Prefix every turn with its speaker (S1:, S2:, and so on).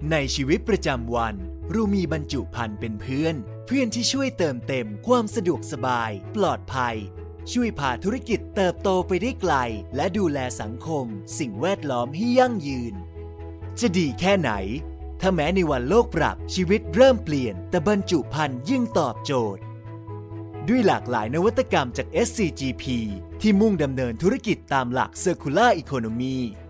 S1: ในชีวิตประจำวันเรามีบรรจุภัณฑ์เป็นเพื่อนที่ช่วยเติมเต็มความสะดวกสบายปลอดภัยช่วยพาธุรกิจเติบโตไปได้ไกลและดูแลสังคมสิ่งแวดล้อมให้ยั่งยืนจะดีแค่ไหนถ้าแม้ในวันโลกปรับชีวิตเริ่มเปลี่ยนแต่บรรจุภัณฑ์ยิ่งตอบโจทย์ด้วยหลากหลายนวัตกรรมจาก SCGP ที่มุ่งดำเนินธุรกิจตามหลัก Circular Economy